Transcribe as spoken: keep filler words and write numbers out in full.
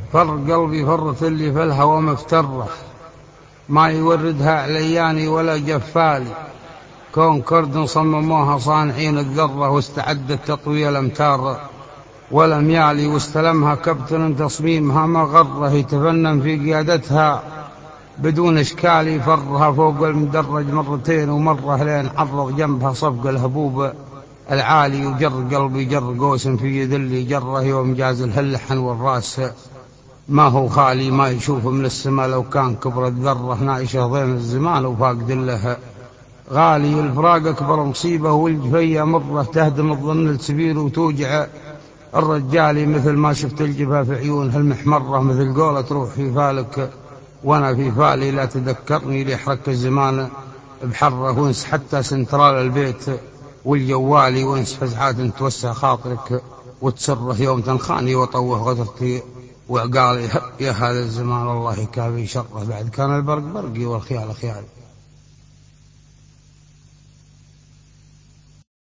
فر قلبي فرت اللي في الهوى مفترة، ما يوردها علياني ولا جفالي، كون كرد صمموها صانعين الذرة، واستعدت تطوي الأمتار ولم يالي، واستلمها كابتن تصميمها ما غره، يتفنن في قيادتها بدون إشكال، يفرها فوق المدرج مرتين ومرة لين عرض جنبها صفق الهبوب العالي، وجر قلبي جر قوس في يد اللي جره، يوم جاز الهلحن والراس ما هو خالي، ما يشوف من السماء لو كان كبر الذرة، نايشه ضين الزمان وفاقد له غالي، الفراق أكبر مصيبة والجفية مرة، تهدم الظن السبيل وتوجع الرجالي، مثل ما شفت الجفا في عيونها المحمرة، مثل قولة تروح في فالك وانا في فالي، لا تذكرني ليحرك الزمان بحره، وانس حتى سنترال البيت والجوالي، وانس فزعات توسع خاطرك وتسره، يوم تنخاني وطوه غدرتي وعقالي، يا هذا الزمان الله يكافي شره، بعد كان البرق برقي والخيال خيالي.